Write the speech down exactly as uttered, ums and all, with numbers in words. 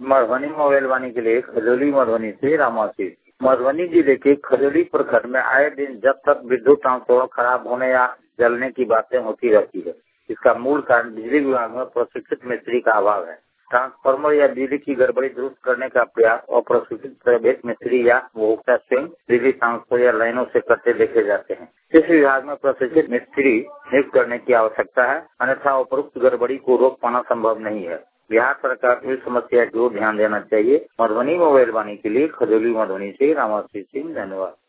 Madhubani mobile वाणी के लिए खजौली मधुबनी से रामाशीष। मधुबनी जिले के खजौली प्रखंड में आए दिन जब तक विद्युत ट्रांसफार्मर खराब होने या जलने की बातें होती रहती है। इसका मूल कारण बिजली विभाग में प्रशिक्षित मिस्त्री का अभाव है। ट्रांसफार्मर या बिजली की गड़बड़ी दुरुस्त करने का प्रयास और प्रशिक्षित प्राइवेट मिस्त्री या उपभोक्ता स्वयं बिजली ट्रांसफर या लाइनों से करते देखे जाते हैं। इस विभाग में प्रशिक्षित मिस्त्री नियुक्त करने की आवश्यकता है, अन्यथा उपरोक्त गड़बड़ी को रोक पाना संभव नहीं है। बिहार सरकार को इस समस्या की ओर ध्यान देना चाहिए। मधुबनी मोबाइल वाणी के लिए खजौली मधुबनी से रामाशीष सिंह। धन्यवाद।